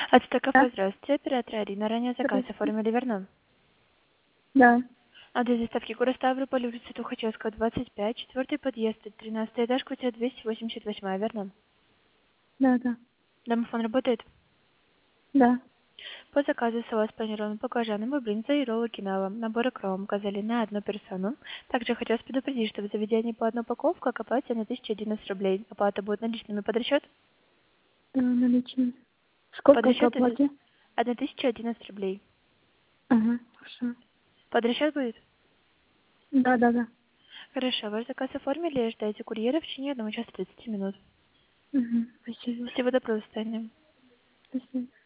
Ацтекафе, Да? здравствуйте. Оператор Арина. Ранее заказ Здравствуйте. оформили, верно? Да. Адрес доставки город Ставрополь, улица Тухачевского, 25, четвертый подъезд, 13 этаж, квартира 288, верно? Да, да. Домофон работает? Да. По заказу салат с панированным баклажаном и брынза и роллы киноа. Набор икром указали на одну персону. Также хотелось предупредить, что в заведении по одной упаковке оплате на 1011 рублей. Оплата будет наличными под расчет? Наличные. Под Сколько по расчет это оплате? 1011 рублей. Ага, хорошо. Под расчет будет? Да, да, да. Хорошо, ваш заказ оформили, ждайте курьера в течение 1 часа 30 минут. Угу. Спасибо. Спасибо, доброго состояния. Спасибо.